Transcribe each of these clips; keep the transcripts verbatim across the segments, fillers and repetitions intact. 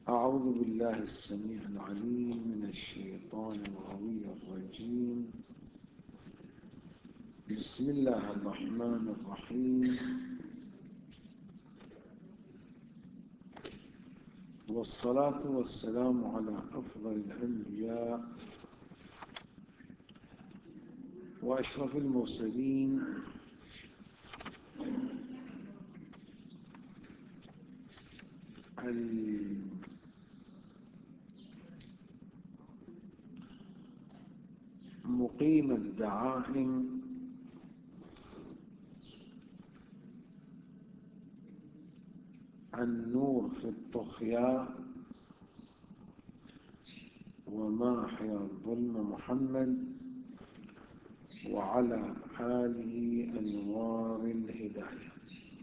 أعوذ بالله السميع العليم من الشيطان الغوي الرجيم. بسم الله الرحمن الرحيم، والصلاة والسلام على أفضل الأنبياء وأشرف المرسلين مقيم الدعائم النور في الطغياء وماحي الظلم محمد وعلى آله أنوار الهداية،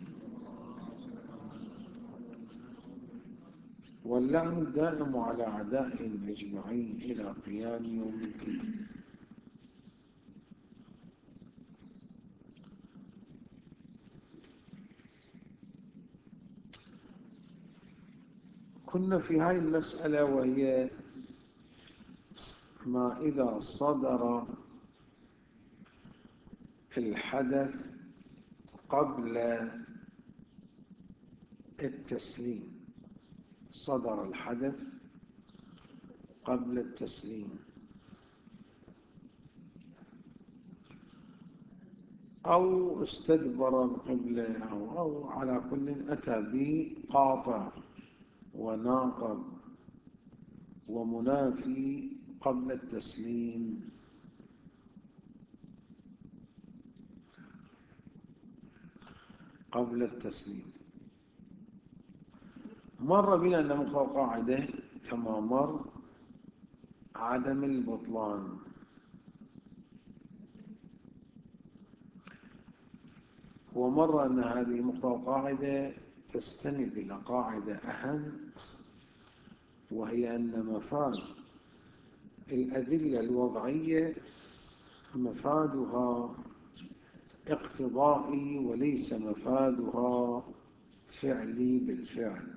واللعن الدائم على أعدائهم أجمعين إلى قيام يوم الدين. كنا في هذه المسألة، وهي ما إذا صدر الحدث قبل التسليم. صدر الحدث قبل التسليم أو استدبر قبله، أو, أو على كل أتى بقاطع وناقض ومنافي قبل التسليم. قبل التسليم مر بنا أن مقتضى القاعدة كما مر عدم البطلان، ومر أن هذه مقتضى القاعدة تستند إلى قاعدة أهم، وهي أن مفاد الأدلة الوضعية مفادها اقتضائي وليس مفادها فعلي بالفعل،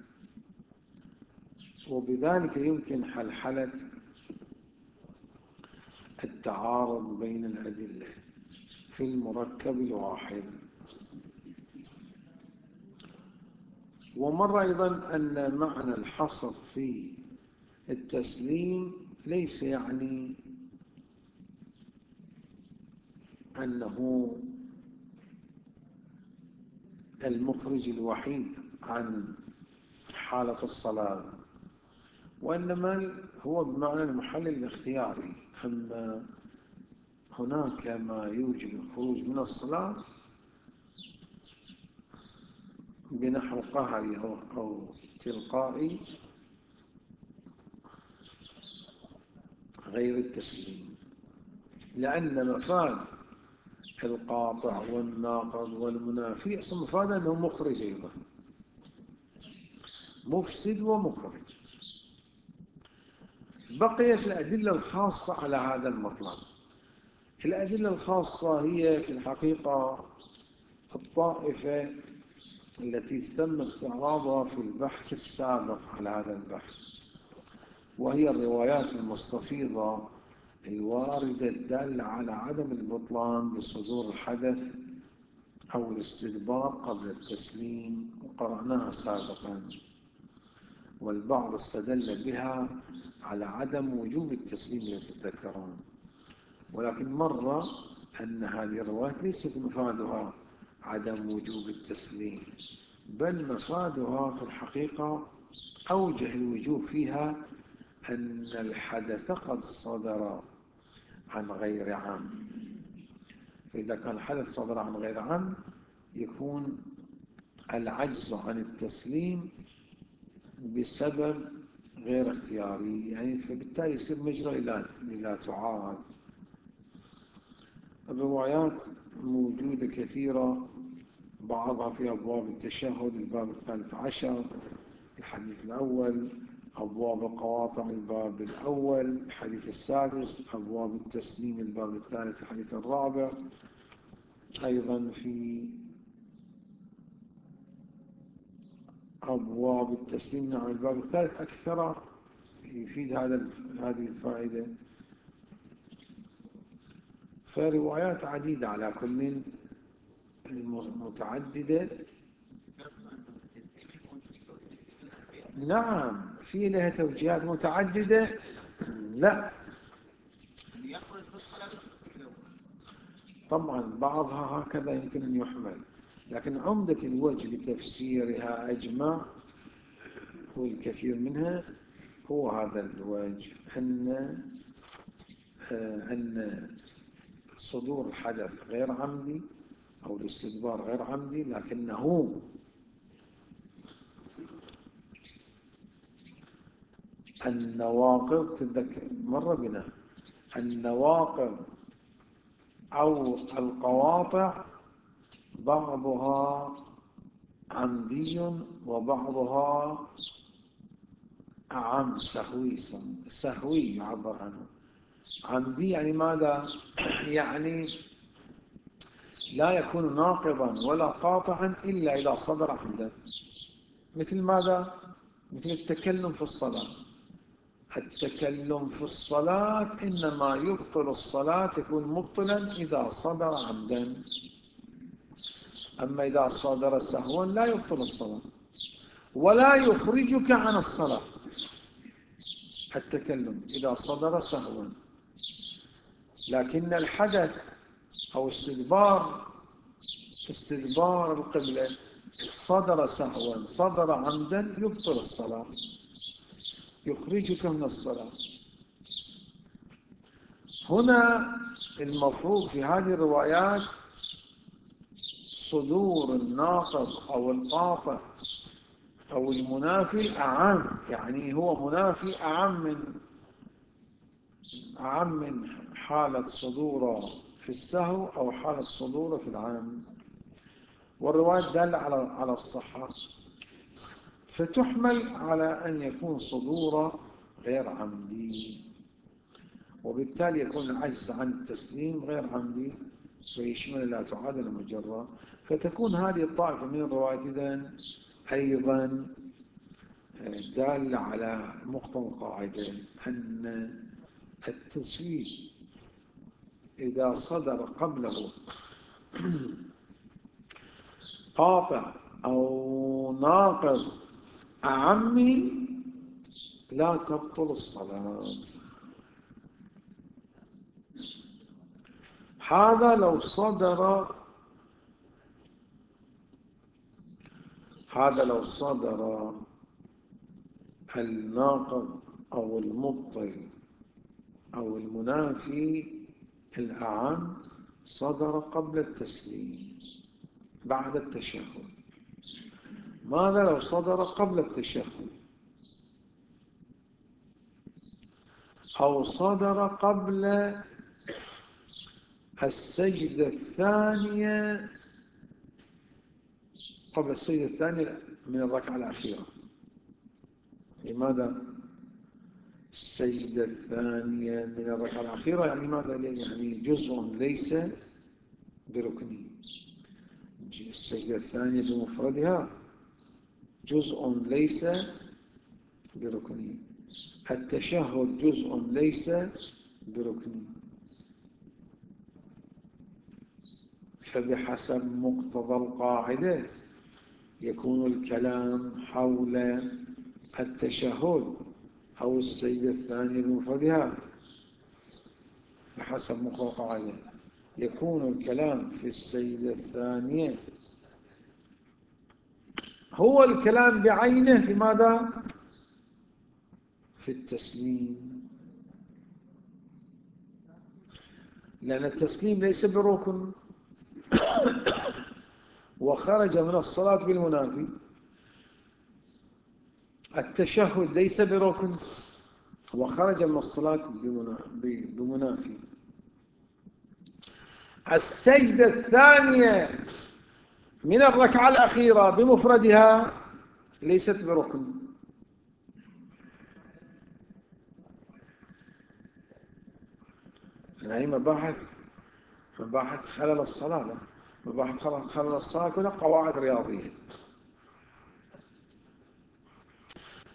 وبذلك يمكن حلحلة التعارض بين الأدلة في المركب الواحد. ومر أيضا أن معنى الحصر في التسليم ليس يعني أنه المخرج الوحيد عن حالة الصلاة، وإنما هو بمعنى المحل الاختياري. أما هناك ما يوجب الخروج من الصلاة بنحو قهري أو, أو تلقائي غير التسليم، لأن مفاد القاطع والناقض والمنافي أصلا مفاد أنه مخرج أيضا، مفسد ومخرج. بقيت الأدلة الخاصة على هذا المطلب. الأدلة الخاصة هي في الحقيقة الطائفة التي تم استعراضها في البحث السابق على هذا البحث، وهي الروايات المستفيضة الواردة الدالة على عدم البطلان بصدور الحدث أو الاستدبار قبل التسليم، وقرأناها سابقا، والبعض استدل بها على عدم وجوب التسليم التي تذكرون. ولكن مر أن هذه الروايات ليست مفادها عدم وجوب التسليم، بل مفادها في الحقيقة أوجه الوجوب فيها أن الحدث قد صدر عن غير عمد. فإذا كان الحدث صدر عن غير عمد يكون العجز عن التسليم بسبب غير اختياري، يعني فبالتالي يصير مجرى لا تعاد. الروايات موجودة كثيرة، بعضها في أبواب التشهد الباب الثالث عشر الحديث الأول، أبواب القواطع الباب الأول الحديث السادس، أبواب التسليم الباب الثالث الحديث الرابع، أيضا في أبواب التسليم. نعم الباب الثالث أكثر يفيد هذا هذه الفائدة. فروايات عديدة على كل متعددة. نعم في لها توجيهات متعددة. لا طبعا بعضها هكذا يمكن أن يحمل، لكن عمدة الوجه لتفسيرها أجمع والكثير منها هو هذا الوجه، أن أن صدور الحدث غير عمدي أو الاستدبار غير عمدي، لكنه النواقض تذكر مر بنا النواقض أو القواطع بعضها عمدي وبعضها أعم سهوي. سهوي يعبر عنه. عمدي يعني ماذا؟ يعني لا يكون ناقضا ولا قاطعا إلا إذا صدر عمدا. مثل ماذا؟ مثل التكلم في الصلاة. التكلم في الصلاة إنما يبطل الصلاة، يكون مبطلا إذا صدر عمدا، أما إذا صدر سهوا لا يبطل الصلاة ولا يخرجك عن الصلاة. التكلم إذا صدر سهوا، لكن الحدث أو استدبار استدبار القبلة صدر سهوا صدر عمدا يبطل الصلاة، يخرجك من الصلاة. هنا المفروض في هذه الروايات صدور الناقض أو القاطع أو المنافي أعم، يعني هو منافي أعم من أعم من حالة صدوره في السهو أو حالة صدوره في العام. والرواية دالة على على الصحة، فتحمل على أن يكون صدوره غير عمدي، وبالتالي يكون العجز عن التسليم غير عمدي، ويشمل لا تعادل المجرة. فتكون هذه الطائفة من الروايات إذن أيضا دالة على مقتضى القاعدة أن التسويب إذا صدر قبله قاطع أو ناقض أعمي لا تبطل الصلاة. هذا لو صدر هذا لو صدر الناقض أو المبطل أو المنافي الأعم صدر قبل التسليم بعد التشهد. ماذا لو صدر قبل التشهد أو صدر قبل السجدة الثانية قبل السجدة الثانية من الركعة الأخيرة؟ لماذا السجدة الثانية من الركعة الأخيرة؟ يعني ماذا؟ يعني جزء ليس بركنه. السجدة الثانية بمفردها جزء ليس بركنه. التشهد جزء ليس بركنه. فبحسب مقتضى القاعدة يكون الكلام حول التشهد أو السجدة الثانية بمفردها. بحسب مقتضى القاعدة يكون الكلام في السجدة الثانية هو الكلام بعينه في ماذا؟ في التسليم، لأن التسليم ليس بركن وخرج من الصلاة بالمنافي. التشهد ليس بركن وخرج من الصلاة بمنافي. السجدة الثانية من الركعة الأخيرة بمفردها ليست بركن. هي مباحث مباحث خلل الصلاة، مباحث خلل الصلاة كلها قواعد رياضية.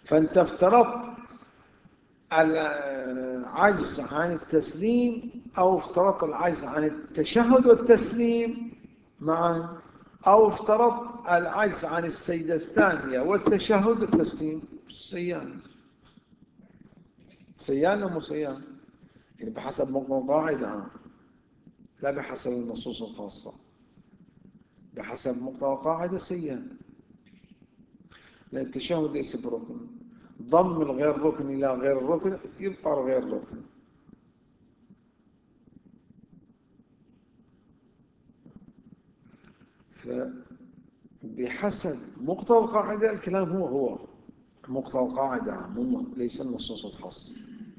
فأنت افترضت العجز عن التسليم أو افترضت العجز عن التشهد والتسليم معا، أو افترضت العجز عن السجدة الثانية والتشهد والتسليم. سيان سيان أو مسيان؟ يعني بحسب مقتضى قاعدة، لا بحسب النصوص الخاصة، بحسب مقتضى قاعدة سيان. لأن التشهد ليس بركن، ضم الغير ركن إلى غير الركن يبقى غير ركن. فبحسب مقتضى القاعدة الكلام هو هو مقتضى القاعدة، ليس النصوص الخاصة.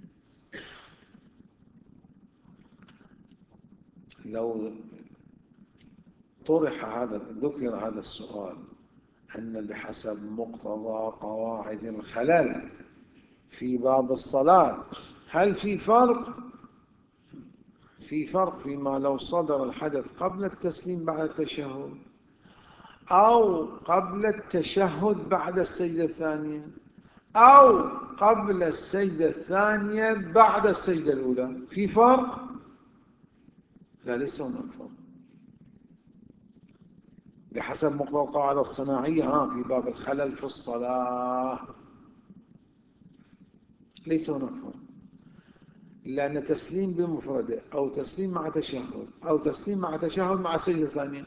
لو طرح هذا ذكر هذا السؤال أن بحسب مقتضى قواعد الخلل في باب الصلاة، هل في فرق في فرق فيما لو صدر الحدث قبل التسليم بعد التشهد أو قبل التشهد بعد السجدة الثانية أو قبل السجدة الثانية بعد السجدة الأولى؟ في فرق؟ لا، ليس هناك فرق. بحسب مقتضى القاعدة الصناعية ها في باب الخلل في الصلاة ليس هناك فرق، لأن تسليم بمفرده أو تسليم مع تشهد أو تسليم مع تشهد مع سجدة ثانية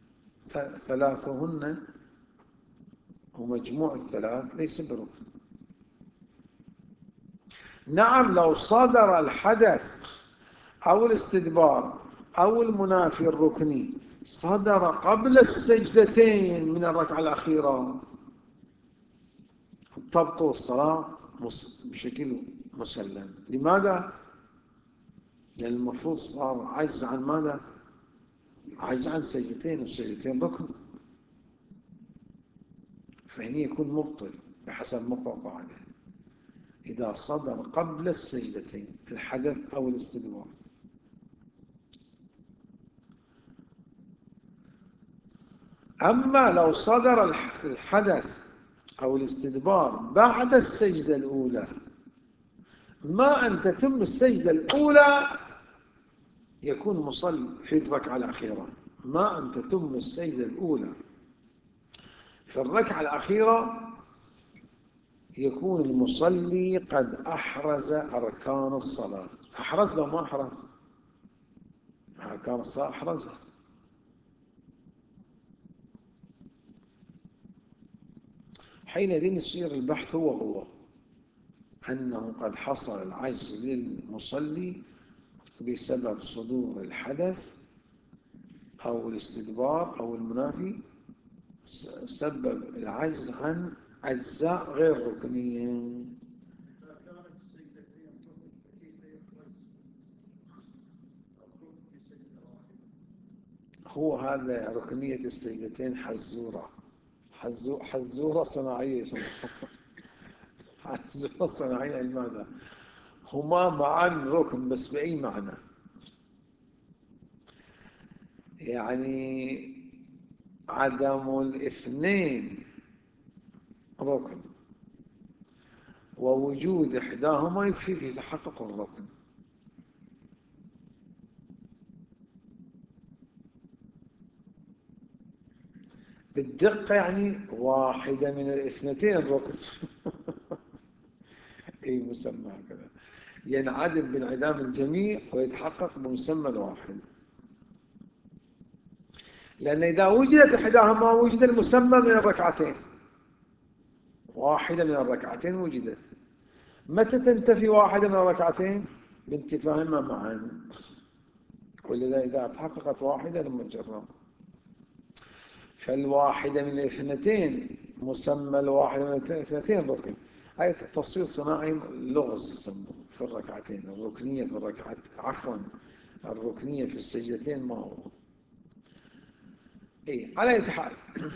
ثلاثهن ومجموع الثلاث ليس بركن. نعم، لو صدر الحدث أو الاستدبار أو المنافي الركني صدر قبل السجدتين من الركعة الأخيرة تبطل الصلاة بشكل مسلم. لماذا؟ لأن المفروض صار عجز عن ماذا؟ عجز عن سجدتين، والسجدتين ركن، فهنا يكون مبطل بحسب مقتضى القاعدة إذا صدر قبل السجدتين الحدث أو الاستدبار. أما لو صدر الحدث أو الاستدبار بعد السجدة الأولى، ما أن تتم السجدة الأولى يكون مصلي في الركعة الأخيرة، ما أن تتم السجدة الأولى في الركعة الأخيرة يكون المصلي قد أحرز أركان الصلاة. أحرز لو ما أحرز أركان الصلاة أحرزها. حينئذ يصير البحث هو هو أنه قد حصل العجز للمصلي بسبب صدور الحدث أو الاستدبار أو المنافي، سبب العجز عن أجزاء غير ركنية. هو هذا ركنية السجدتين حزورة حزورة صناعية حزورة صناعية. لماذا؟ هما معا ركن بس بأي معنى؟ يعني عدم الاثنين ركن، ووجود إحداهما يكفي في تحقق الركن. بالدقة يعني واحدة من الاثنتين ركن أي مسمى هكذا، ينعدم بانعدام الجميع ويتحقق بمسمى الواحد. لأن إذا وجدت إحداهما وجد المسمى من الركعتين، واحدة من الركعتين وجدت. متى تنتفي واحدة من الركعتين؟ بانتفاهما معا. ولذا إذا تحققت واحدة لم نجرب. فالواحدة من الاثنتين مسمى الواحدة من الاثنتين ركن. هاي تصوير صناعي لغز يسموه في الركعتين. الركنية في الركعت عفوا الركنية في السجدتين ما هو إيه على أي حال.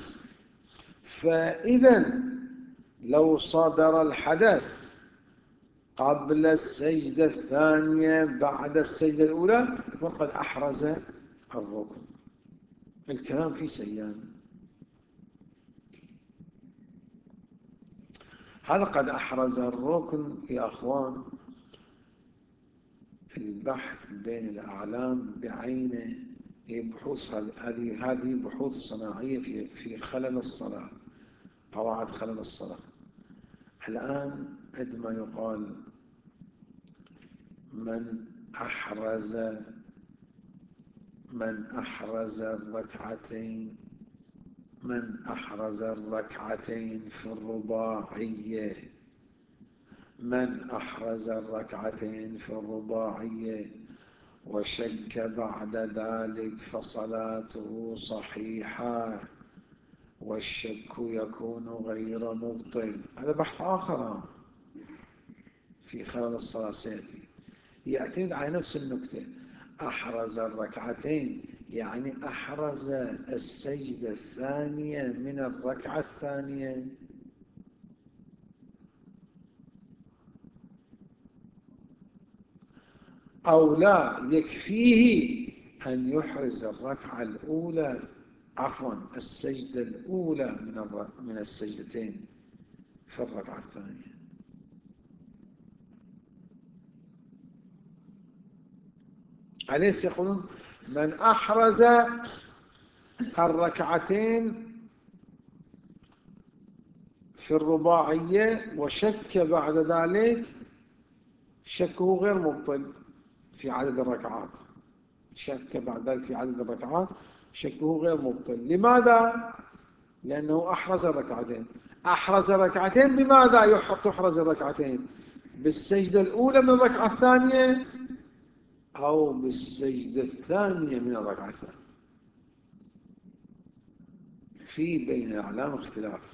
فإذا لو صدر الحدث قبل السجدة الثانية بعد السجدة الأولى يكون قد أحرز الركن. الكلام فيه سيان. هذا قد أحرز الركن يا أخوان. البحث بين الأعلام بعينه هي بحوث، هذه هذه بحوث صناعية في في خلل الصلاة، قواعد خلل الصلاة. الآن عندما يقال من أحرز من أحرز الركعتين من أحرز الركعتين في الرباعية من أحرز الركعتين في الرباعية وشك بعد ذلك فصلاته صحيحة، والشك يكون غير مبطل. هذا بحث آخر في خلل الصلاة سيأتي، يعتمد على نفس النكتة. أحرز الركعتين يعني أحرز السجدة الثانية من الركعة الثانية، أو لا يكفيه أن يحرز الركعة الأولى، عفوا السجدة الأولى من من السجدتين في الركعة الثانية. أليس يقولون من أحرز الركعتين في الرباعية وشك بعد ذلك، شكه غير مبطل في عدد الركعات، شك بعد ذلك في عدد الركعات شكه غير مبطل. لماذا؟ لأنه أحرز الركعتين. أحرز الركعتين بماذا تحرز الركعتين؟ بالسجدة الأولى من الركعة الثانية أو بالسجدة الثانية من الركعة الثانية؟ في بين الأعلام اختلاف.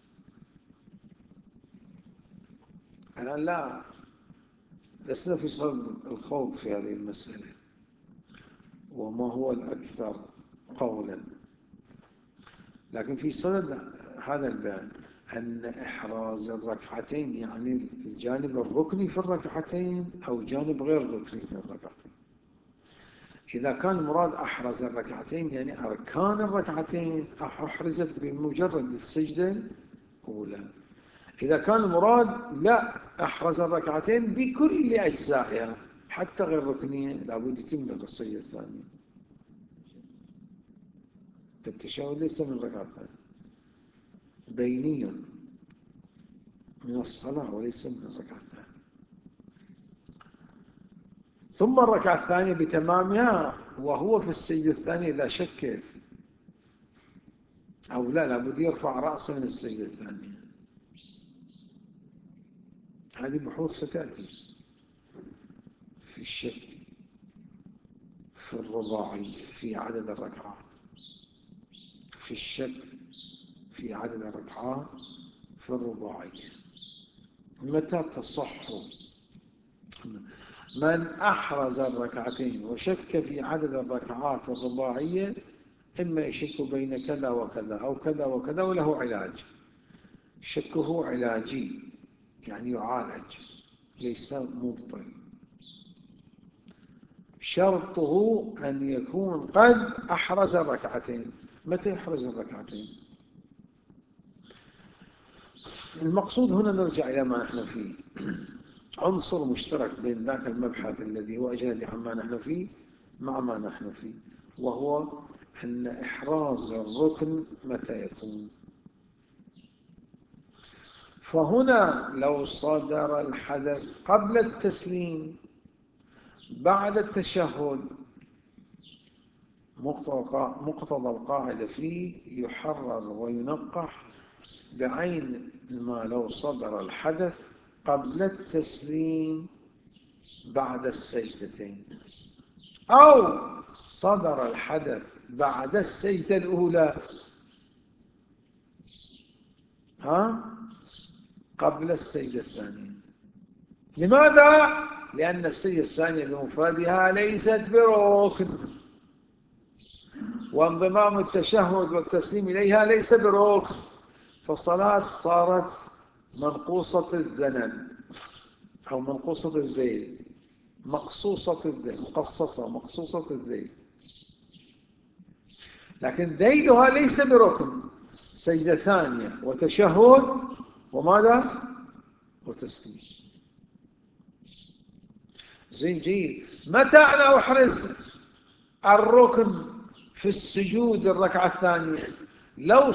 أنا لا لسنا في صدد الخوض في هذه المسألة وما هو الأكثر قولا، لكن في صدد هذا البيان أن إحراز الركعتين يعني الجانب الركني في الركعتين أو جانب غير ركني في الركعتين. إذا كان مراد أحرز الركعتين يعني أركان الركعتين أحرزت بمجرد السجدة الأولى. إذا كان المراد لا، أحرز الركعتين بكل أجزائها حتى غير ركنية، لابد يتم السجدة الثانية. التشهد ليس من الركعة الثانية، بيني من الصلاة وليس من الركعة الثانية. ثم الركعة الثانية بتمامها وهو في السجدة الثانية إذا شك أو لا، لابد يرفع رأسه من السجدة الثانية. هذه بحوث ستأتي في الشك في الرباعية في عدد الركعات، في الشك في عدد الركعات في الرباعية متى تصح. من أحرز الركعتين وشك في عدد الركعات الرباعية إما يشك بين كذا وكذا أو كذا وكذا وله علاج. شكه علاجي يعني يعالج ليس مبطل. شرطه أن يكون قد أحرز الركعتين. متى يحرز الركعتين؟ المقصود هنا نرجع إلى ما نحن فيه، عنصر مشترك بين ذاك المبحث الذي هو أجنبي عما نحن فيه مع ما نحن فيه، وهو أن إحراز الركن متى يكون. فهنا لو صدر الحدث قبل التسليم بعد التشهد، مقتضى القاعدة فيه يحرر وينقح بعين ما لو صدر الحدث قبل التسليم بعد السجدتين، أو صدر الحدث بعد السجدة الأولى ها قبل السجدة الثانية. لماذا؟ لأن السجدة الثانية بمفردها ليست بركن، وانضمام التشهد والتسليم إليها ليس بركن، فالصلاة صارت منقوصة الذنب أو منقوصة الذيل، مقصوصة الذيل، مقصصة مقصوصة الذيل، لكن ذيلها ليس بركن. سجدة ثانية وتشهد وماذا؟ وتسليم. زين جيد. متى أنا أحرز الركن في السجود الركعة الثانية؟ لو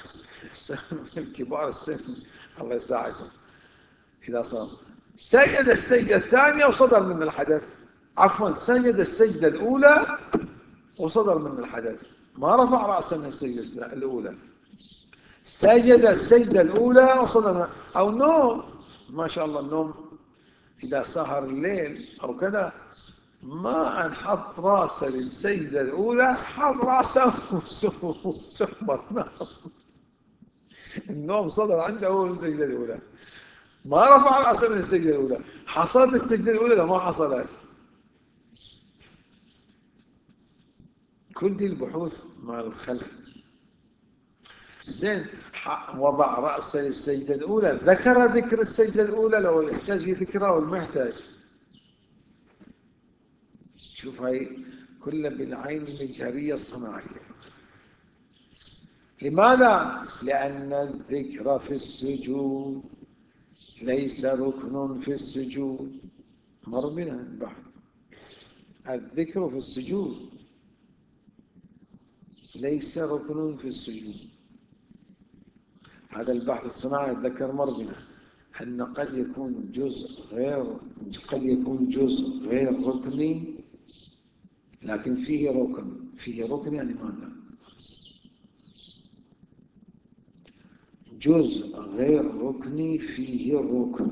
كبار السن الله يساعدهم، إذا صار سجد السجدة الثانية وصدر من الحدث، عفوا سجد السجدة الأولى وصدر من الحدث، ما رفع رأسه من السجدة الأولى، سجد السجدة الأولى وصدر من، أو نوم، ما شاء الله النوم إذا سهر الليل أو كذا، ما أنحط رأسه للسجدة الأولى، حط رأسه وسمر النوم صدر عنده هو السجدة الأولى، ما رفع رأسه من السجدة الأولى. حصلت السجدة الأولى لا ما حصلت؟ كل دي البحوث مع الخلل. زين، وضع رأسه للسجدة الأولى، ذكر ذكر السجدة الأولى لو يحتاج يذكرها أو ما يحتاج. شوف هاي كلها بالعين المجهرية الصناعية. لماذا؟ لأن الذكر في السجود ليس ركن في السجود. مر بنا البحث. الذكر في السجود ليس ركن في السجود. هذا البحث الصناعي ذكر مر بنا أن قد يكون جزء غير قد يكون جزء غير ركني لكن فيه ركن. فيه ركن يعني ماذا؟ جزء غير ركني فيه ركن.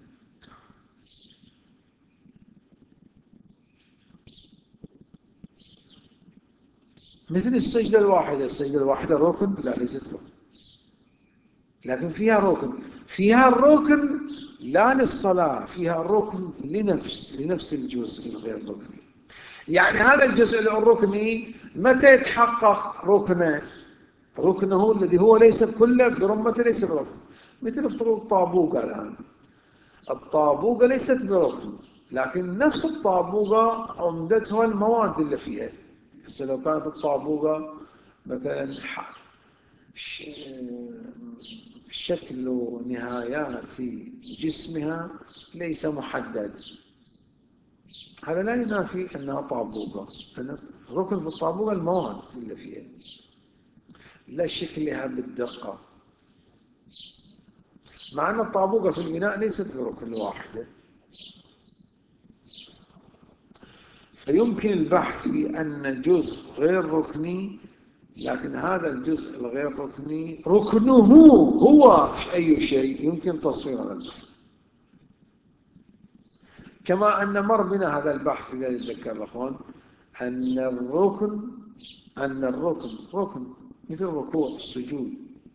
مثل السجدة الواحدة. السجدة الواحدة ركن؟ لا ليست ركن، لكن فيها ركن. فيها الركن لا للصلاة، فيها الركن لنفس لنفس الجزء الغير ركني. يعني هذا الجزء الركني متى يتحقق ركنه؟ ركنه الذي هو ليس كله برمة ليس بركن. مثل افترض الطابوقة الآن. الطابوقة ليست بركن، لكن نفس الطابوقة عمدتها المواد اللي فيها. بس لو كانت الطابوقة مثلا شكل نهايات جسمها ليس محدد، هذا لا ينافي أنها طابوقة. ركن في الطابوقة المواد اللي فيها لا شكلها بالدقة، مع أن الطابوقة في البناء ليست بركن واحدة. فيمكن البحث في أن جزء غير ركني، لكن هذا الجزء الغير ركني ركنه هو أي شيء يمكن تصوير هذا البحث. كما أن مر بنا هذا البحث الذي ذكر الأخوان أن الركن أن الركن ركن مثل الركوع، السجود،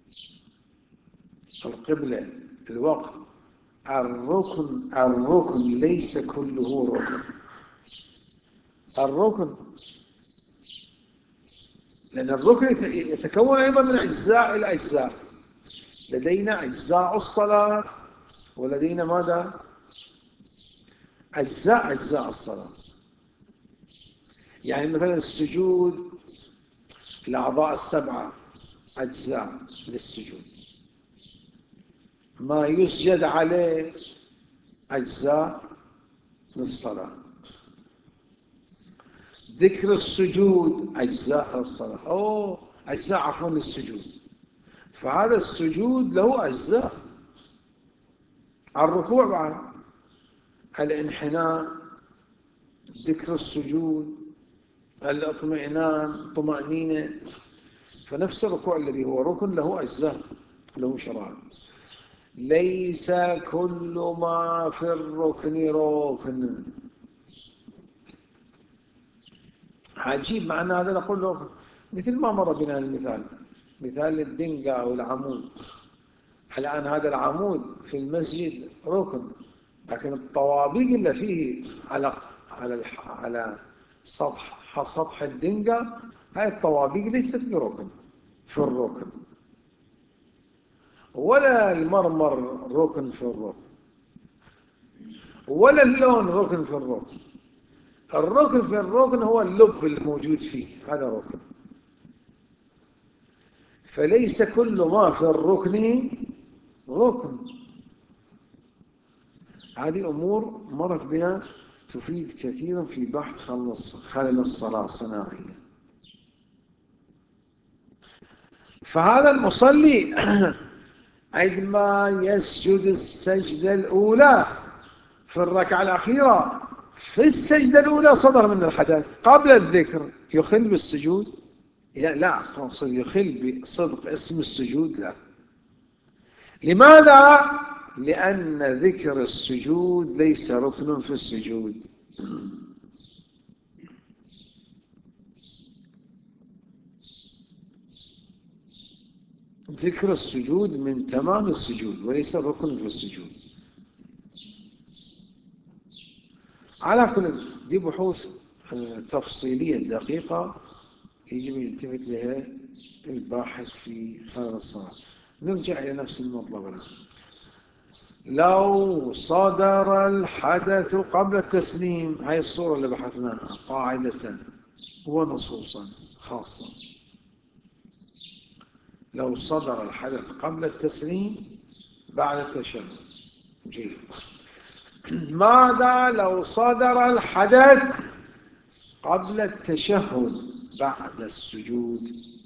القبلة، الوقت. الركن الركن ليس كله ركن. الركن لأن الركن يتكون أيضا من أجزاء إلى أجزاء. لدينا أجزاء الصلاة ولدينا ماذا؟ أجزاء أجزاء الصلاة. يعني مثلا السجود، الأعضاء السبعة أجزاء للسجود، ما يسجد عليه أجزاء للصلاة، ذكر السجود أجزاء للصلاة، أو أجزاء عفوا للسجود. فهذا السجود له أجزاء. الركوع بعد الانحناء، ذكر السجود، الاطمئنان، طمأنينة. فنفس الركوع الذي هو ركن له أجزاء، له شرائع. ليس كل ما في الركن ركن. عجيب، مع أن هذا نقول ركن. مثل ما مر بنا المثال، مثال الدنقة أو العمود. الآن هذا العمود في المسجد ركن، لكن الطوابق اللي فيه على على على سطح سطح الدنقة، هاي الطوابق ليست بركن في الركن، ولا المرمر ركن في الركن، ولا اللون ركن في الركن. الركن في الركن هو اللب الموجود فيه، هذا ركن. فليس كل ما في الركن ركن. هذه أمور مرت بنا تفيد كثيرا في بحث خلل الصلاة الصناعية. فهذا المصلي عندما يسجد السجدة الأولى في الركعة الأخيرة، في السجدة الأولى صدر من الحدث قبل الذكر، يخل بالسجود؟ لا، يخل بصدق اسم السجود؟ لا. لماذا؟ لأن ذكر السجود ليس ركن في السجود. ذكر السجود من تمام السجود وليس ركن في السجود. على كل دي بحوث تفصيلية دقيقة يجب يلتفت لها الباحث في خلل الصلاة. نرجع إلى نفس المطلب الآن. لو صدر الحدث قبل التسليم، هاي الصورة اللي بحثناها قاعدة ونصوصا خاصة. لو صدر الحدث قبل التسليم بعد التشهد، جيد. ماذا لو صدر الحدث قبل التشهد بعد السجود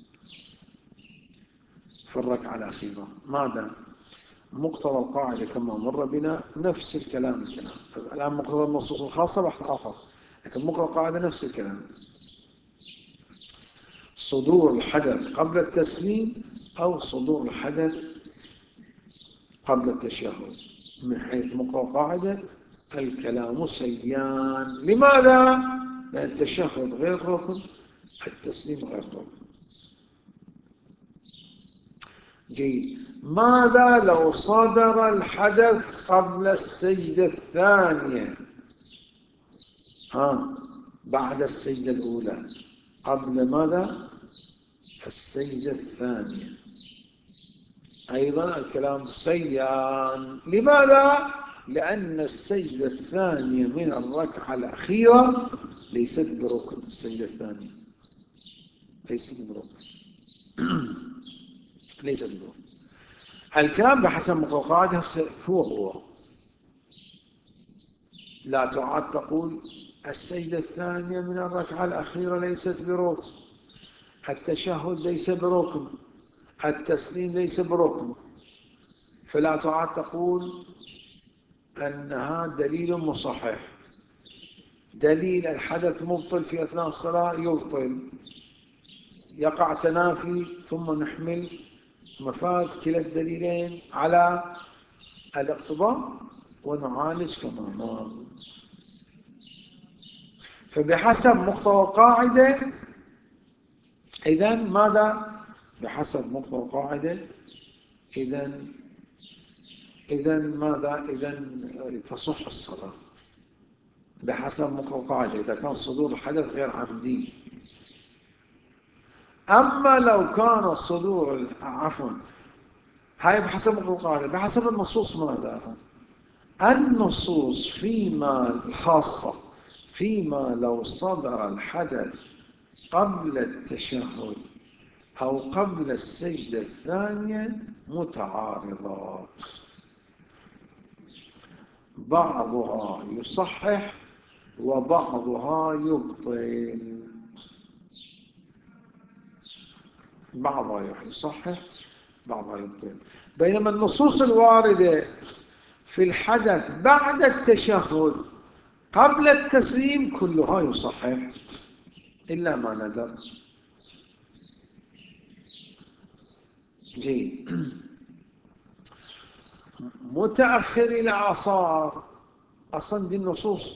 في الركعة الأخيرة؟ ماذا؟ مقتضى القاعدة كما مر بنا نفس الكلام الكلام الآن مقتضى النصوص الخاصة بحث آخر، لكن مقتضى القاعدة نفس الكلام. صدور الحدث قبل التسليم أو صدور الحدث قبل التشهد، من حيث مقتضى القاعدة الكلام سيان. لماذا؟ لأن التشهد غير ركن، التسليم غير ركن. جيد. ماذا لو صدر الحدث قبل السجدة الثانية؟ ها بعد السجدة الأولى، قبل ماذا؟ السجدة الثانية. أيضا الكلام سيان. لماذا؟ لأن السجدة الثانية من الركعة الأخيرة ليست بركن. السجدة الثانية ليست بركن ليست بركن. الكلام بحسب مقاعدة هو هو. لا تعاد تقول السجدة الثانية من الركعة الأخيرة ليست بركن، التشهد ليس بركن، التسليم ليس بركن، فلا تعاد تقول أنها دليل مصحح. دليل الحدث مبطل في أثناء الصلاة يبطل، يقع تنافي، ثم نحمل مفاد كلا الدليلين على الاقتضاء ونعالج كما مر. فبحسب مقتضى القاعدة إذن ماذا؟ بحسب مقتضى القاعدة إذن إذن ماذا؟ إذن تصح الصلاة بحسب مقتضى القاعدة إذا كان صدور الحدث غير عمدي. أما لو كان الصدور عفوا هاي بحسب مقتضى القاعدة. بحسب النصوص ماذا؟ النصوص فيما الخاصة فيما لو صدر الحدث قبل التشهد أو قبل السجدة الثانية متعارضات، بعضها يصحح وبعضها يبطل. بعضها يصحح بعضها يبطل. بينما النصوص الواردة في الحدث بعد التشهد قبل التسليم كلها يصحح إلا ما ندر. جيد. متأخر الأعصار أصلا دي النصوص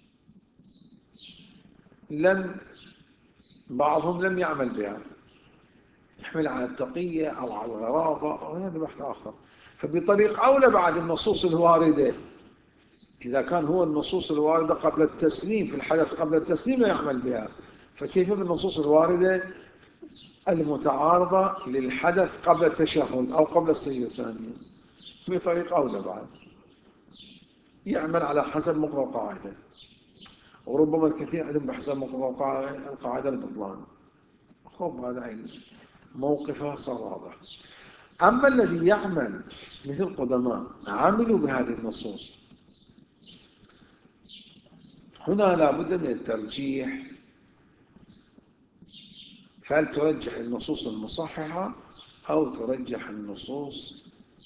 لم بعضهم لم يعمل بها، يحمل على التقية أو على الغرابة أو هذا بحث آخر. فبطريق أولى بعد النصوص الواردة، إذا كان هو النصوص الواردة قبل التسليم في الحدث قبل التسليم لا يعمل بها، فكيف بالنصوص الواردة المتعارضة للحدث قبل التشهد أو قبل السجدة الثانية؟ بطريق أولى بعد يعمل على حسب مقتضى القاعدة، وربما الكثير عندهم بحسب مقتضى القاعدة البطلان. خب هذا عين موقفه صار واضح. أما الذي يعمل مثل القدماء عملوا بهذه النصوص هنا لابد من الترجيح، فهل ترجح النصوص المصححة أو ترجح النصوص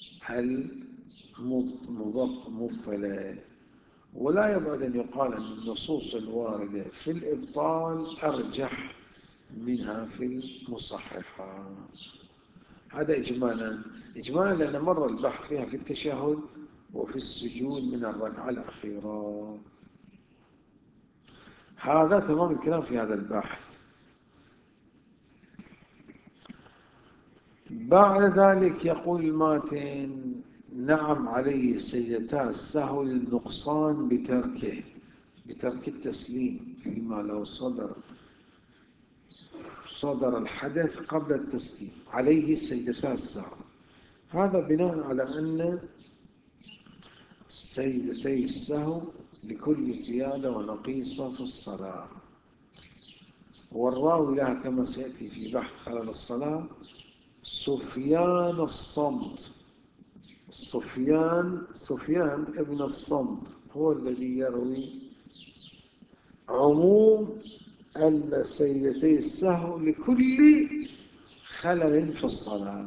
المبطلة؟ ولا يبعد أن يقال أن النصوص الواردة في الإبطال أرجح منها في المصححة. هذا إجمالا إجمالا لأن مر البحث فيها في التشهد وفي السجود من الركعة الأخيرة. هذا تمام الكلام في هذا البحث. بعد ذلك يقول الماتن: نعم عليه سجدتا السهو للنقصان بتركه بترك التسليم فيما لو صدر صدر الحدث قبل التسليم، عليه سجدتا السهو. هذا بناء على أن سجدتي السهو لكل زيادة ونقيصة في الصلاة، والراوي لها كما سيأتي في بحث خلل الصلاة سفيان الصمت. سفيان سفيان ابن الصمت هو الذي يروي عموم أن سجدتي السهو لكل خلل في الصلاة،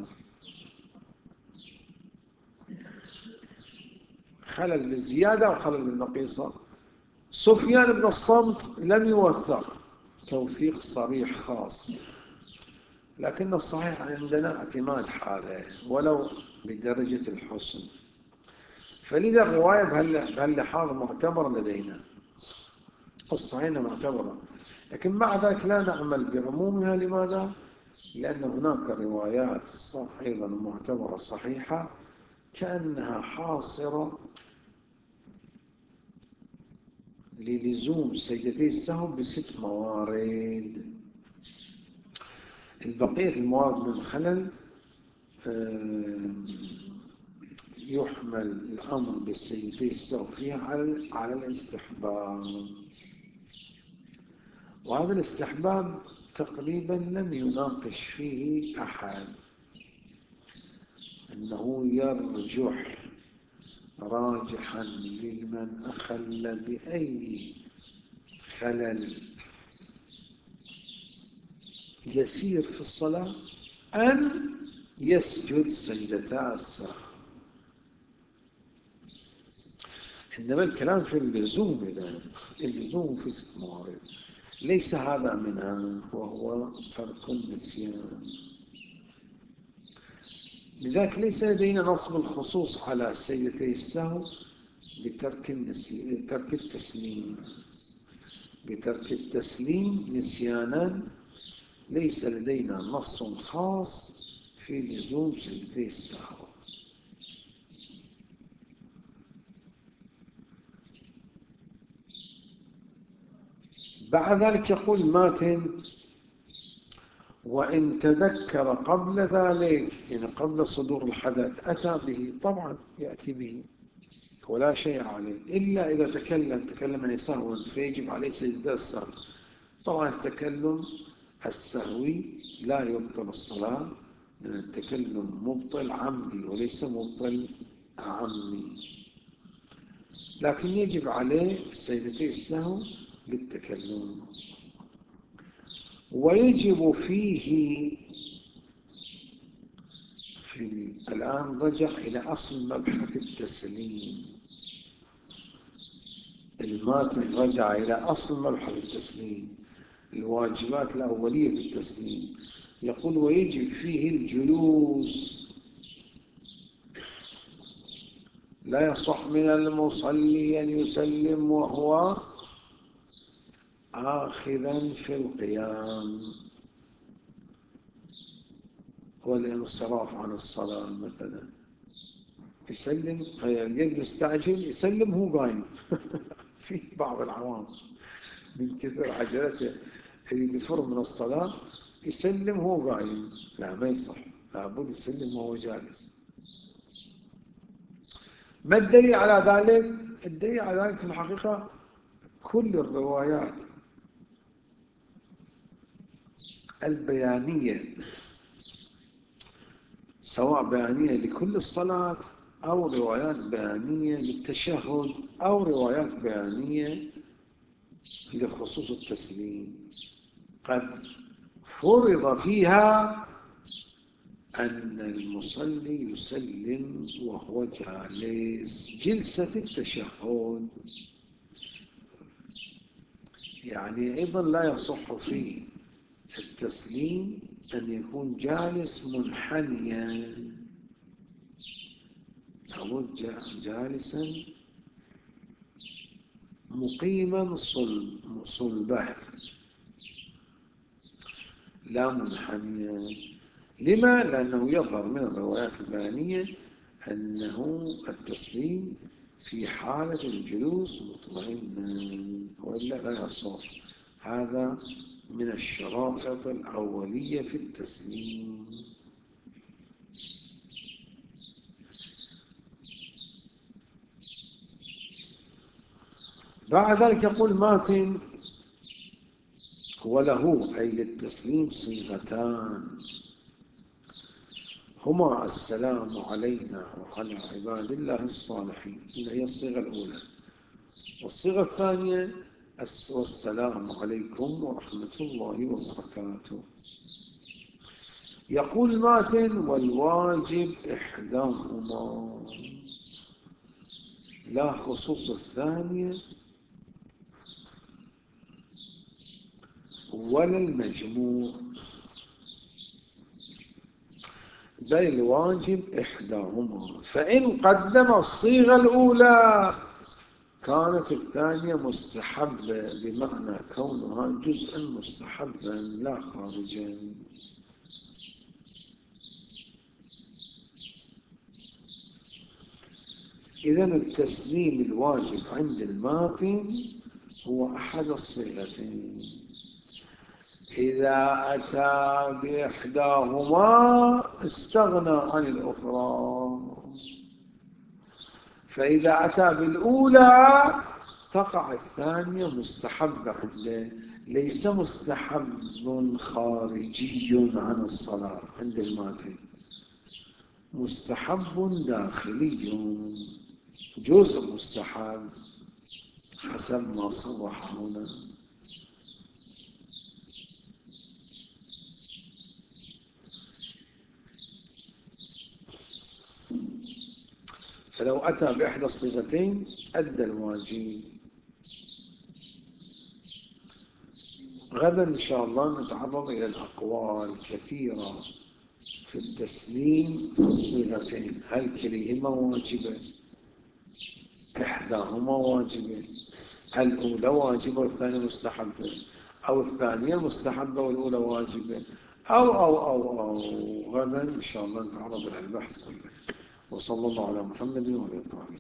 خلل بالزيادة وخلل بالنقيصة. سفيان بن الصمت لم يوثق توثيق صريح خاص، لكن الصحيح عندنا اعتماد حاله ولو بدرجة الحسن، فلذا الرواية بهاللحاظ معتبرة لدينا، الصحيح معتبرة، لكن مع ذلك لا نعمل بعمومها. لماذا؟ لأن هناك روايات أيضا معتبرة صحيحة كأنها حاصرة للزوم سجدتي السهو بست موارد. البقية الموارد من خلل يحمل الأمر بالسجدتي السهو فيها على الاستحباب، وهذا الاستحباب تقريبا لم يناقش فيه أحد، أنه يرجح راجحا لمن أخل بأي خلل يسير في الصلاة أن يسجد سجدتا السهو. إنما الكلام في اللزوم، إذا اللزوم في ست موارد ليس هذا منها، وهو ترك النسيان. لذلك ليس لدينا نصب الخصوص على سجدتي السهو بترك النسيان، ترك التسليم بترك التسليم نسيانا. ليس لدينا نص خاص في لزوم سجدتي السهو. بعد ذلك يقول ماتن: وإن تذكر قبل ذلك، يعني قبل صدور الحدث، أتى به، طبعا يأتي به ولا شيء عليه، إلا إذا تكلم تكلم سهوا فيجب عليه سجدة السهو. طبعا التكلم السهوي لا يبطل الصلاة، لأن التكلم مبطل عمدي وليس مبطل عمي، لكن يجب عليه سجدتي السهو للتكلم. ويجب فيه في الآن رجع إلى أصل مبحث التسليم. الماتن رجع إلى أصل مبحث التسليم، الواجبات الأولية في التسليم. يقول: ويجب فيه الجلوس، لا يصح من المصلي أن يسلم وهو آخذا في القيام والانصراف عن الصلاة مثلا. يسلم اليد مستعجل، يسلم هو قايم. في بعض العوام من كثر عجلته يريد يفر من الصلاة يسلم هو قايم، لا ما يصح، لابد يسلم وهو جالس. ما الدليل على ذلك؟ الدليل على ذلك في الحقيقة كل الروايات البيانية، سواء بيانية لكل الصلاة أو روايات بيانية للتشهد أو روايات بيانية لخصوص التسليم قد فرض فيها أن المصلي يسلم وهو جالس جلسة التشهد، يعني أيضا لا يصح فيه التسليم أن يكون جالس منحنيا أو جالسا مقيما صلبه لا منحنيا. لما؟ لأنه يظهر من الروايات البيانية أنه التسليم في حالة الجلوس مطمئنا، وإلا لا يصح. هذا من الشرائط الأولية في التسليم. بعد ذلك يقول ماتن: وله أي للتسليم صيغتان، هما السلام علينا وعلى عباد الله الصالحين، اللي هي الصيغة الأولى، والصيغة الثانية والسلام عليكم ورحمة الله وبركاته. يقول ماتن: والواجب إحداهما لا خصوص الثانية ولا المجموع، بل الواجب إحداهما، فإن قدم الصيغة الأولى كانت الثانية مستحبة، بمعنى كونها جزءا مستحبا لا خارجا. إذن التسليم الواجب عند الماتن هو أحد الصيغتين. إذا أتى بإحداهما استغنى عن الأخرى، فإذا أتى بالأولى تقع الثانية مستحبة عنده، ليس مستحب خارجي عن الصلاة عند الماتن، مستحب داخلي، جزء مستحب حسب ما صرح هنا. فلو أتى بإحدى الصيغتين أدى الواجب. غدا إن شاء الله نتعرض إلى الأقوال الكثيرة في التسليم في الصيغتين، هل كليهما واجبة، إحداهما واجبة، الأولى واجبة والثانية مستحبة، أو الثانية مستحبة والأولى واجبة، أو أو أو أو غدا إن شاء الله نتعرض إلى البحث كله. وصلى الله على محمد وعلى آله.